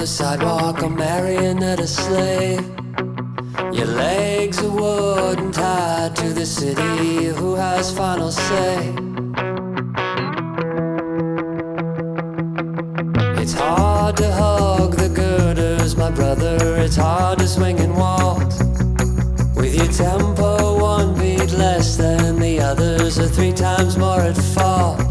the sidewalk, a marionette, a slave. Your legs are wood and tied to the city. Who has final say? It's hard to hug the girders, my brother. It's hard to swing and waltz with your tempo one beat less than the others, are 3 times more at fault.